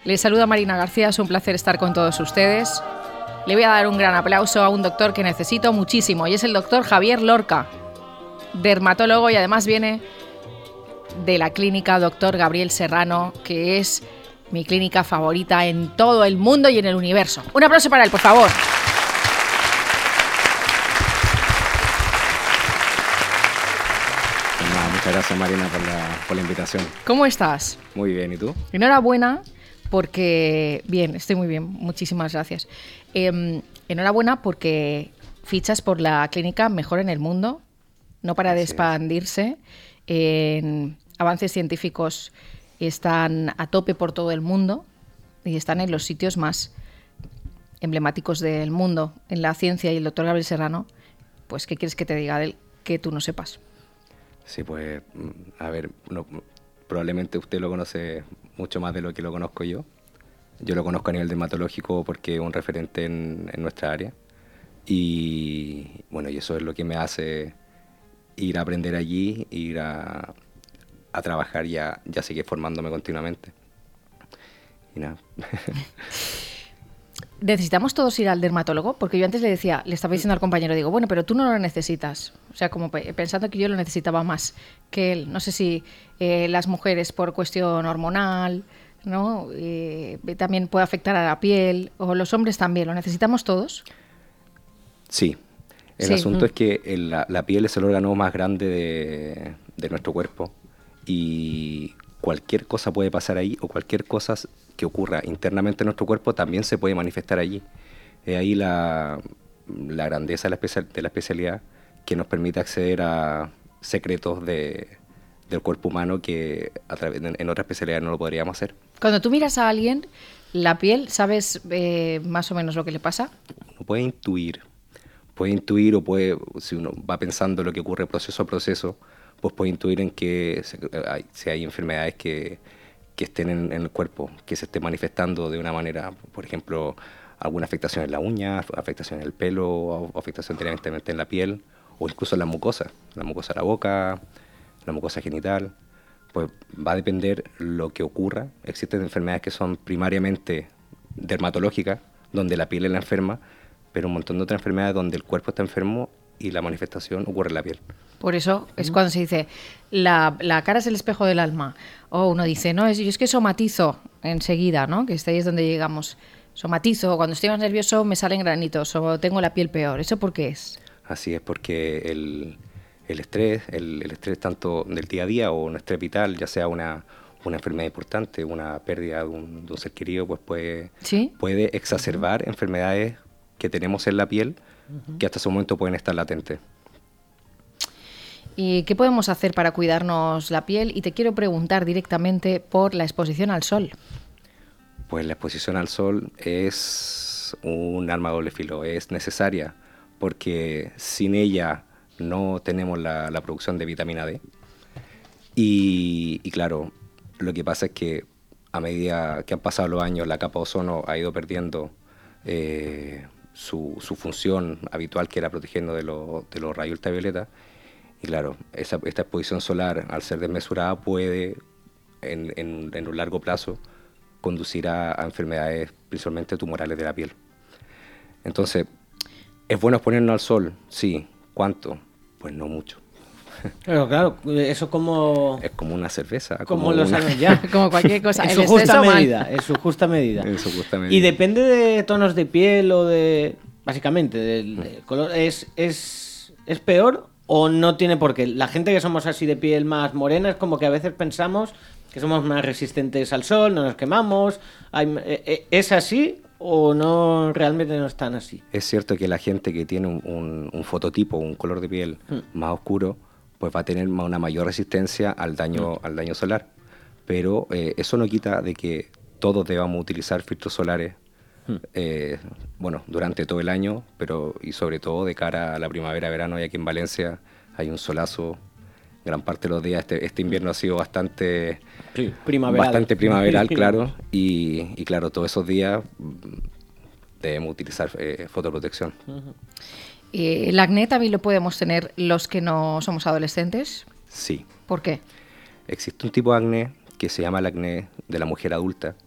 Les saluda Marina García, es un placer estar con todos ustedes. Le voy a dar un gran aplauso a un doctor que necesito muchísimo y es el doctor Javier Lorca, dermatólogo, y además viene de la clínica Dr. Gabriel Serrano, que es mi clínica favorita en todo el mundo y en el universo. Un aplauso para él, por favor. Muchas gracias, Marina, por la invitación. ¿Cómo estás? Muy bien, ¿y tú? Enhorabuena, porque... Bien, estoy muy bien, muchísimas gracias. Enhorabuena porque fichas por la clínica mejor en el mundo, no para de expandirse. Avances científicos están a tope por todo el mundo y están en los sitios más emblemáticos del mundo, en la ciencia, y el doctor Gabriel Serrano, pues, ¿qué quieres que te diga de él que tú no sepas? Sí, pues, a ver, probablemente usted lo conoce mucho más de lo que lo conozco yo. Yo lo conozco a nivel dermatológico porque es un referente en nuestra área. Y bueno, y eso es lo que me hace ir a aprender allí, ir a trabajar, ya seguir formándome continuamente. Y nada. ¿Necesitamos todos ir al dermatólogo? Porque yo antes le estaba diciendo al compañero, digo, bueno, pero tú no lo necesitas. O sea, como pensando que yo lo necesitaba más que él. No sé si las mujeres por cuestión hormonal, ¿no? También puede afectar a la piel, o los hombres también. ¿Lo necesitamos todos? Sí. El asunto es que la piel es el órgano más grande de nuestro cuerpo, y cualquier cosa puede pasar ahí, o cualquier cosa que ocurra internamente en nuestro cuerpo también se puede manifestar allí. Ahí la grandeza de la especialidad, que nos permite acceder a secretos del cuerpo humano que en otras especialidades no lo podríamos hacer. Cuando tú miras a alguien, la piel, ¿sabes más o menos lo que le pasa? Uno puede intuir o si uno va pensando lo que ocurre proceso a proceso, pues puede intuir en que si hay enfermedades que estén en el cuerpo, que se esté manifestando de una manera, por ejemplo, alguna afectación en la uña, afectación en el pelo, o afectación directamente en la piel, o incluso en la mucosa de la boca, la mucosa genital. Pues va a depender lo que ocurra. Existen enfermedades que son primariamente dermatológicas, donde la piel es la enferma, pero un montón de otras enfermedades donde el cuerpo está enfermo y la manifestación ocurre en la piel. Por eso es cuando se dice, la cara es el espejo del alma. O uno dice, no, yo es que somatizo enseguida, ¿no? Que ahí es donde llegamos. Somatizo, cuando estoy más nervioso me salen granitos, o tengo la piel peor. ¿Eso por qué es? Así es, porque el estrés, el estrés tanto del día a día, o un estrés vital, ya sea una enfermedad importante, una pérdida de un ser querido, pues puede exacerbar enfermedades que tenemos en la piel, que hasta ese momento pueden estar latentes. ¿Y qué podemos hacer para cuidarnos la piel? Y te quiero preguntar directamente por la exposición al sol. Pues la exposición al sol es un arma de doble filo, es necesaria, porque sin ella no tenemos la producción de vitamina D. Y claro, lo que pasa es que a medida que han pasado los años, la capa de ozono ha ido perdiendo su función habitual, que era protegiendo de los rayos ultravioleta. Y claro, esta exposición solar, al ser desmesurada, puede en un largo plazo conducir a enfermedades principalmente tumorales de la piel. Entonces, ¿es bueno exponernos al sol? Sí. ¿Cuánto? Pues no mucho. Pero claro, eso como... Es como una cerveza. Como lo saben ya. Como cualquier cosa. En su justa medida. En su justa medida. Y depende de tonos de piel o de... Básicamente, del color. ¿Es peor o no tiene por qué? La gente que somos así de piel más morena es como que a veces pensamos que somos más resistentes al sol, no nos quemamos. ¿Es así o no, realmente no es tan así? Es cierto que la gente que tiene un fototipo, un color de piel más oscuro, pues va a tener una mayor resistencia al daño solar. Pero eso no quita de que todos debamos utilizar filtros solares durante todo el año, y sobre todo de cara a la primavera-verano. Y aquí en Valencia hay un solazo gran parte de los días. Este invierno ha sido bastante primaveral, claro, y claro, todos esos días debemos utilizar fotoprotección. ¿El acné también lo podemos tener los que no somos adolescentes? Sí. ¿Por qué? Existe un tipo de acné que se llama el acné de la mujer adulta,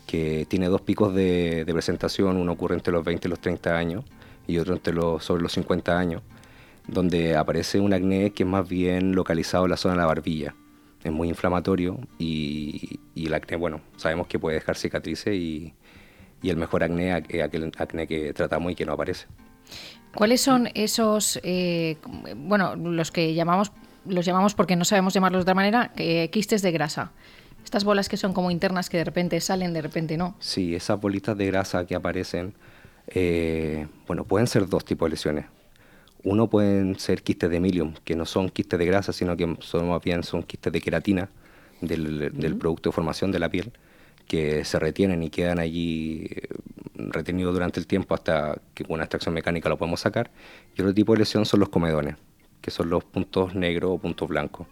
que tiene 2 picos de presentación, uno ocurre entre los 20 y los 30 años y otro sobre los 50 años, donde aparece un acné que es más bien localizado en la zona de la barbilla. Es muy inflamatorio y el acné, bueno, sabemos que puede dejar cicatrices y el mejor acné es aquel acné que tratamos y que no aparece. ¿Cuáles son esos, los que los llamamos porque no sabemos llamarlos de otra manera, quistes de grasa? Estas bolas que son como internas que de repente salen, de repente no. Sí, esas bolitas de grasa que aparecen, pueden ser 2 tipos de lesiones. Uno pueden ser quistes de milium, que no son quistes de grasa, sino que son quistes de queratina del producto de formación de la piel, que se retienen y quedan allí retenidos durante el tiempo hasta que con una extracción mecánica lo podemos sacar. Y otro tipo de lesión son los comedones, que son los puntos negros o puntos blancos,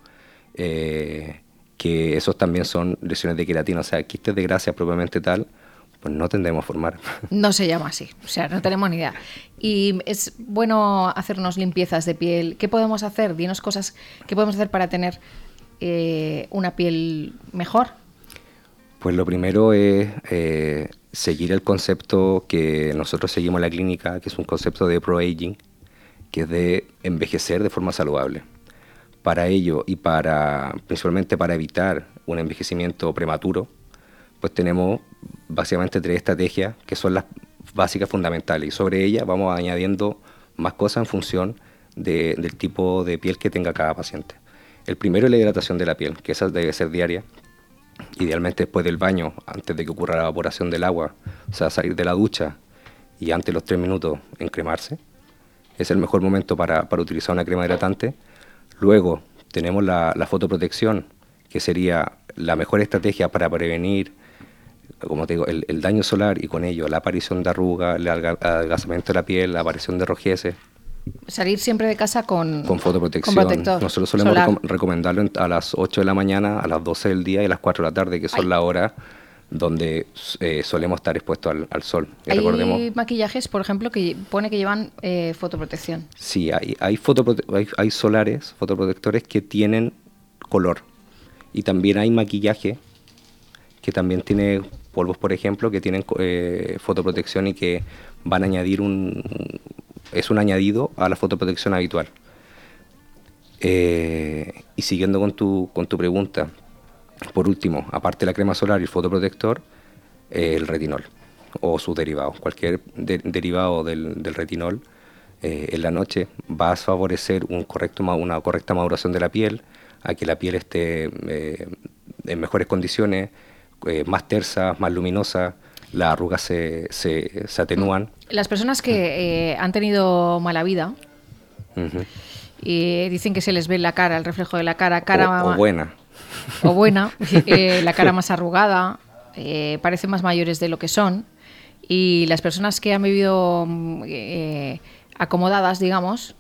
que esos también son lesiones de queratina, o sea, quistes de grasa propiamente tal, pues no tendemos a formar. No se llama así, o sea, no tenemos ni idea. Y es bueno hacernos limpiezas de piel. ¿Qué podemos hacer? Dinos cosas que podemos hacer para tener una piel mejor. Pues lo primero es seguir el concepto que nosotros seguimos en la clínica, que es un concepto de pro-aging, que es de envejecer de forma saludable. Para ello y principalmente para evitar un envejecimiento prematuro, pues tenemos básicamente 3 estrategias que son las básicas fundamentales y sobre ellas vamos añadiendo más cosas en función del tipo de piel que tenga cada paciente. El primero es la hidratación de la piel, que esa debe ser diaria, idealmente después del baño, antes de que ocurra la evaporación del agua, o sea, salir de la ducha y antes de los 3 minutos encremarse. Es el mejor momento para utilizar una crema hidratante. Luego tenemos la fotoprotección, que sería la mejor estrategia para prevenir, como te digo, el daño solar y con ello la aparición de arrugas, el adelgazamiento de la piel, la aparición de rojeces. Salir siempre de casa con fotoprotección. Con protector Nosotros solemos recomendarlo a las 8 de la mañana, a las 12 del día y a las 4 de la tarde, que son las horas donde solemos estar expuestos al sol. ¿Hay maquillajes, por ejemplo, que pone que llevan fotoprotección? Sí, hay solares, fotoprotectores que tienen color. Y también hay maquillaje que también tiene polvos, por ejemplo, que tienen fotoprotección y que van a añadir es un añadido a la fotoprotección habitual. Y siguiendo con tu pregunta, por último, aparte de la crema solar y el fotoprotector, el retinol o sus derivados. Cualquier derivado del retinol en la noche va a favorecer una correcta maduración de la piel, a que la piel esté en mejores condiciones, más tersa, más luminosa, las arrugas se atenúan. Las personas que han tenido mala vida y dicen que se les ve en la cara, el reflejo de la cara o buena. O buena, la cara más arrugada, parecen más mayores de lo que son. Y las personas que han vivido acomodadas, digamos,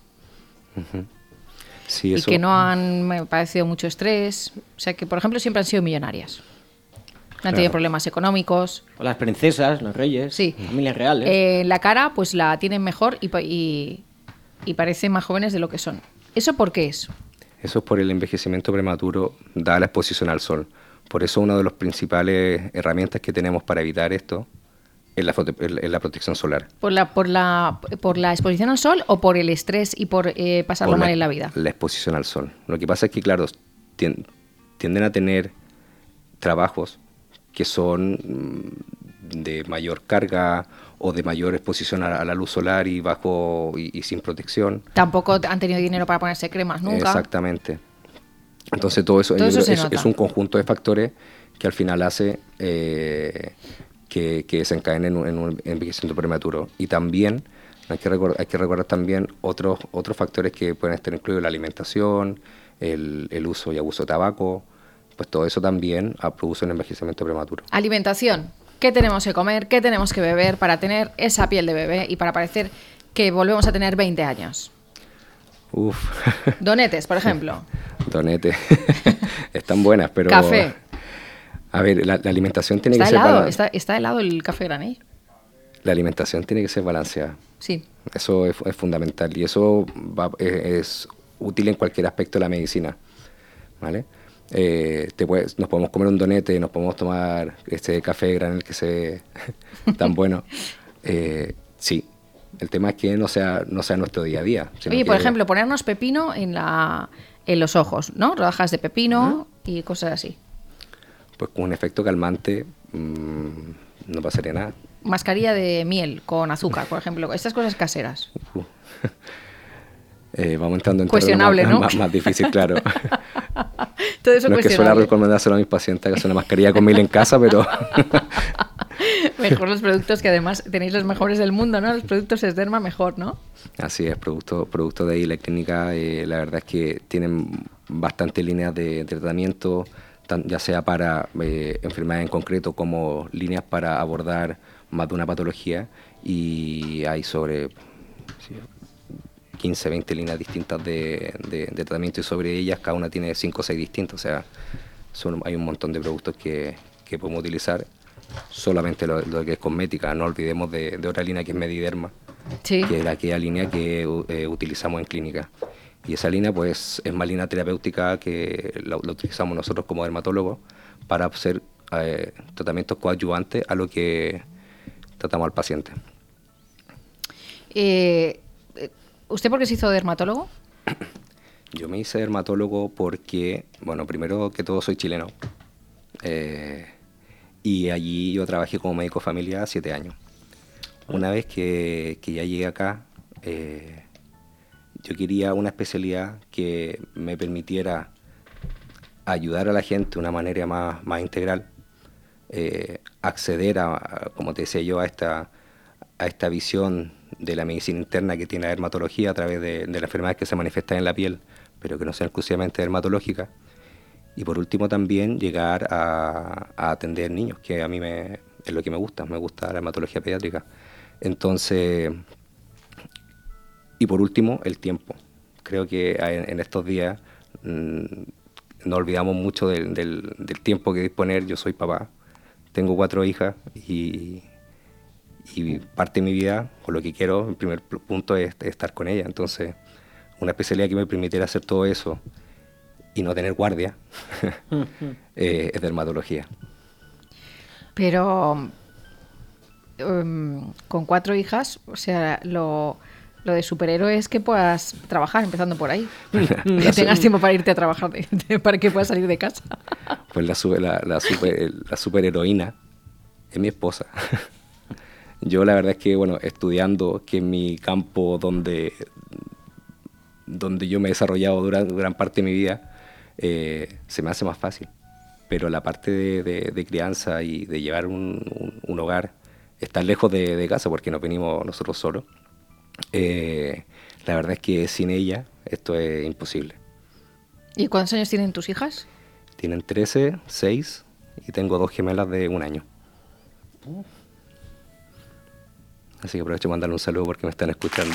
sí, y que no han padecido mucho estrés, o sea, que por ejemplo siempre han sido millonarias. No han tenido problemas económicos. O las princesas, los reyes, sí. Familias reales. La cara pues la tienen mejor y parecen más jóvenes de lo que son. ¿Eso por qué es? Eso es por el envejecimiento prematuro, dada la exposición al sol. Por eso una de las principales herramientas que tenemos para evitar esto es la protección solar. ¿Por la exposición al sol o por el estrés y por pasarlo mal en la vida? La exposición al sol. Lo que pasa es que, claro, tienden a tener trabajos que son de mayor carga o de mayor exposición a la luz solar y sin protección. Tampoco han tenido dinero para ponerse cremas nunca. Exactamente. Entonces todo eso es un conjunto de factores que al final hace que desencadenen en un envejecimiento prematuro. Y también hay que recordar también otros factores que pueden estar incluidos: la alimentación, el uso y abuso de tabaco. Pues todo eso también produce un envejecimiento prematuro. Alimentación. ¿Qué tenemos que comer? ¿Qué tenemos que beber para tener esa piel de bebé y para parecer que volvemos a tener 20 años? Uf. Donetes, por ejemplo. Donetes. Están buenas, pero... Café. A ver, la alimentación tiene que ser... ¿Está helado el café granel? La alimentación tiene que ser balanceada. Sí. Eso es fundamental y eso es útil en cualquier aspecto de la medicina, ¿vale? nos podemos comer un donete, nos podemos tomar este café granel que se ve tan bueno. Sí, el tema es que no sea nuestro día a día. Oye, por ejemplo, ponernos pepino en los ojos, ¿no? Rodajas de pepino y cosas así. Pues con un efecto calmante no pasaría nada. Mascarilla de miel con azúcar, por ejemplo. Estas cosas caseras. Vamos entrando en cuestionable, terreno ¿no? más difícil, claro. Todo eso no es que suele recomendárselo a mis pacientes que hacen una mascarilla con miel en casa, pero... Mejor los productos, que además tenéis los mejores del mundo, ¿no? Los productos Esderma mejor, ¿no? Así es, producto de ahí la clínica, la verdad es que tienen bastantes líneas de tratamiento, ya sea para enfermedades en concreto como líneas para abordar más de una patología, y hay sobre 15, 20 líneas distintas de tratamiento, y sobre ellas cada una tiene 5 o 6 distintas, o sea, hay un montón de productos que podemos utilizar. Solamente lo que es cosmética, no olvidemos de otra línea que es Mediderma, sí, que es aquella línea que utilizamos en clínica. Y esa línea pues es más línea terapéutica que la utilizamos nosotros como dermatólogos para hacer tratamientos coadyuvantes a lo que tratamos al paciente. ¿Usted por qué se hizo dermatólogo? Yo me hice dermatólogo porque, bueno, primero que todo soy chileno. Y allí yo trabajé como médico de familia 7 años. Una vez que ya llegué acá, yo quería una especialidad que me permitiera ayudar a la gente de una manera más integral, acceder como te decía yo, a esta visión de la medicina interna que tiene la dermatología a través de las enfermedades que se manifiestan en la piel, pero que no sean exclusivamente dermatológicas. Y por último también llegar a atender niños, que a mí es lo que me gusta la dermatología pediátrica. Entonces, y por último, el tiempo. Creo que en estos días no olvidamos mucho del tiempo que disponer. Yo soy papá, tengo 4 hijas y parte de mi vida, o lo que quiero, el primer punto es estar con ellas. Entonces, una especialidad que me permitiera hacer todo eso y no tener guardia es dermatología. Pero con 4 hijas, o sea, lo de superhéroe es que puedas trabajar, empezando por ahí. Que tengas tiempo para irte a trabajar, para que puedas salir de casa. Pues la superheroína es mi esposa. Yo la verdad es que, bueno, estudiando, que es mi campo donde yo me he desarrollado durante gran parte de mi vida, se me hace más fácil. Pero la parte de crianza y de llevar un hogar, estar lejos de casa, porque no venimos nosotros solos, la verdad es que sin ella esto es imposible. ¿Y cuántos años tienen tus hijas? Tienen 13, 6 y tengo 2 gemelas de 1 año. Así que aprovecho de mandarle un saludo porque me están escuchando.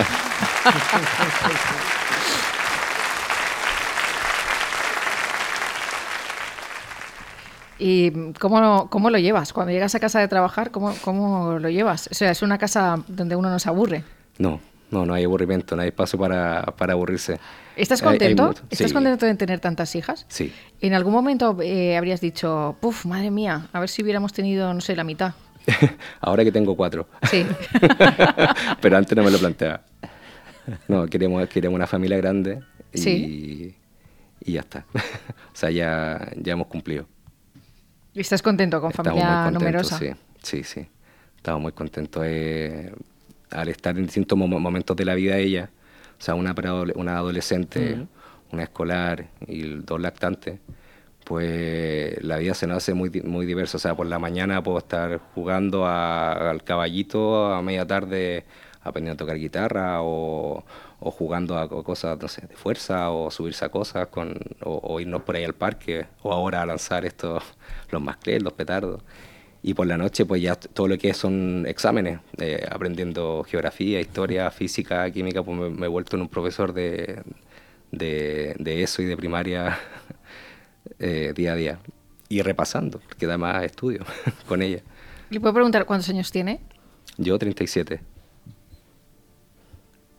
¿Y cómo lo llevas? Cuando llegas a casa de trabajar, ¿cómo lo llevas? O sea, ¿es una casa donde uno no se aburre? No hay aburrimiento, no hay espacio para aburrirse. ¿Estás contento? Sí. ¿Estás contento de tener tantas hijas? Sí. ¿En algún momento habrías dicho, puf, madre mía, a ver si hubiéramos tenido, no sé, la mitad? Ahora que tengo 4. Sí. Pero antes no me lo planteaba. No, queremos una familia grande y, sí, y ya está. O sea, ya hemos cumplido. ¿Y estás contento con familia numerosa? Sí. Estamos muy contentos. Al estar en distintos momentos de la vida de ella, o sea, una adolescente, una escolar y 2 lactantes, pues la vida se nos hace muy, muy diversa. O sea, por la mañana puedo estar jugando al caballito, a media tarde aprendiendo a tocar guitarra o jugando a cosas, no sé, de fuerza, o subirse a cosas, o irnos por ahí al parque, o ahora a lanzar los masclés, los petardos. Y por la noche, pues ya todo lo que son exámenes, aprendiendo geografía, historia, física, química, pues me he vuelto en un profesor de eso y de primaria día a día. Y repasando, porque además estudio con ella. ¿Le puedo preguntar cuántos años tiene? Yo 37.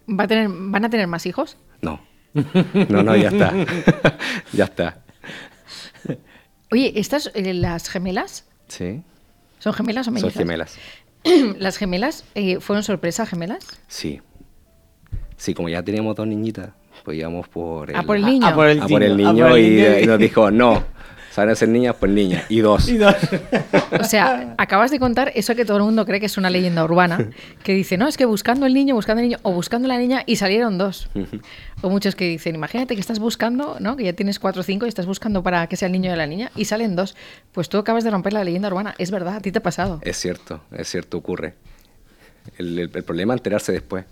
¿Van a tener más hijos? No, ya está. Ya está. Oye, ¿estas, las gemelas? Sí. ¿Son gemelas o mellizas? Son gemelas. ¿Las gemelas fueron sorpresa gemelas? Sí. Sí, como ya teníamos 2 niñitas, pues íbamos por el... por el niño. Por el niño y nos dijo, no, saben ser niñas, pues niñas. Y 2. O sea, acabas de contar eso que todo el mundo cree que es una leyenda urbana, que dice, no, es que buscando el niño, o buscando la niña, y salieron 2. O muchos que dicen, imagínate que estás buscando, ¿no? Que ya tienes 4 o 5 y estás buscando para que sea el niño de la niña, y salen 2. Pues tú acabas de romper la leyenda urbana. Es verdad, a ti te ha pasado. Es cierto, ocurre. El problema es enterarse después.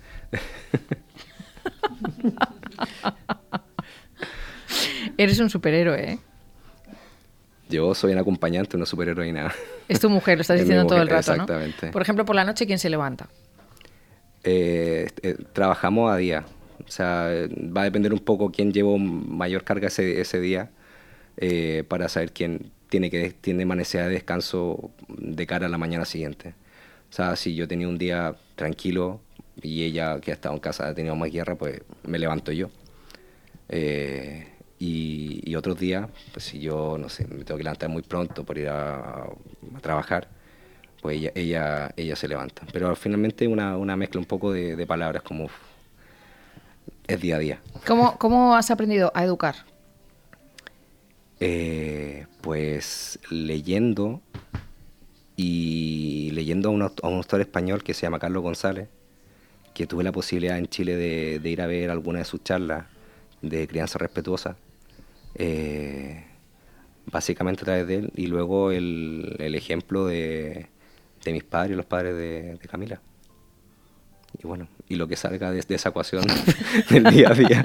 Eres un superhéroe, ¿eh? Yo soy un acompañante, una superheroína. Es tu mujer, lo estás diciendo todo el rato, exactamente. ¿no? Por ejemplo, por la noche, ¿quién se levanta? Trabajamos a día. O sea, va a depender un poco quién llevó mayor carga ese día para saber quién tiene más necesidad de descanso de cara a la mañana siguiente. O sea, si yo tenía un día tranquilo y ella, que ha estado en casa, ha tenido más guerra, pues me levanto yo. Y otros días, pues si yo, no sé, me tengo que levantar muy pronto por ir a trabajar, pues ella se levanta. Pero finalmente una mezcla un poco de palabras, como es día a día. ¿Cómo has aprendido a educar? Pues leyendo a un autor español que se llama Carlos González, que tuve la posibilidad en Chile de ir a ver alguna de sus charlas de crianza respetuosa, básicamente a través de él, y luego el ejemplo de mis padres y los padres de Camila. Y bueno, y lo que salga de esa ecuación del día a día.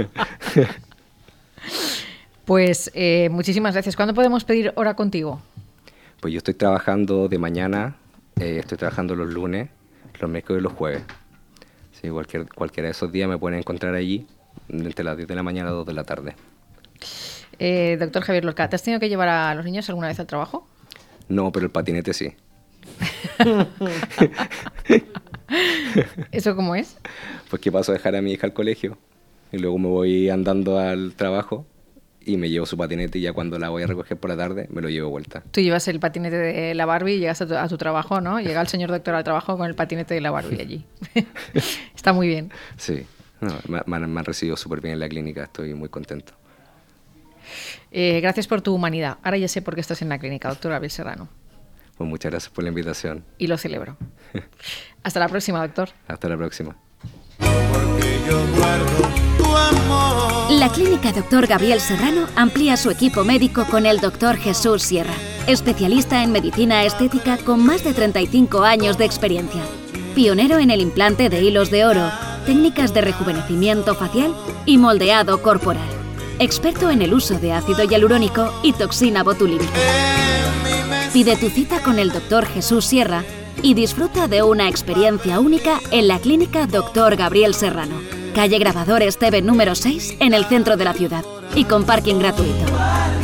Pues muchísimas gracias. ¿Cuándo podemos pedir hora contigo? Pues yo estoy trabajando de mañana, estoy trabajando los lunes, los miércoles y los jueves. Sí, cualquiera de esos días me pueden encontrar allí, entre las 10 de la mañana a 2 de la tarde. Doctor Javier Lorca, ¿te has tenido que llevar a los niños alguna vez al trabajo? No, pero el patinete sí. ¿Eso cómo es? Pues que paso a dejar a mi hija al colegio y luego me voy andando al trabajo y me llevo su patinete, y ya cuando la voy a recoger por la tarde me lo llevo de vuelta. Tú llevas el patinete de la Barbie y llegas a tu trabajo, ¿no? Llega el señor doctor al trabajo con el patinete de la Barbie allí. Está muy bien. Sí, no, me han recibido súper bien en la clínica, estoy muy contento. Gracias por tu humanidad. Ahora ya sé por qué estás en la clínica, doctor Gabriel Serrano. Pues muchas gracias por la invitación. Y lo celebro. Hasta la próxima, doctor. Hasta la próxima. La clínica Dr. Gabriel Serrano amplía su equipo médico con el Dr. Jesús Sierra, especialista en medicina estética con más de 35 años de experiencia. Pionero en el implante de hilos de oro, técnicas de rejuvenecimiento facial y moldeado corporal. Experto en el uso de ácido hialurónico y toxina botulínica. Pide tu cita con el Dr. Jesús Sierra y disfruta de una experiencia única en la clínica Dr. Gabriel Serrano, calle Grabador Esteve número 6, en el centro de la ciudad, y con parking gratuito.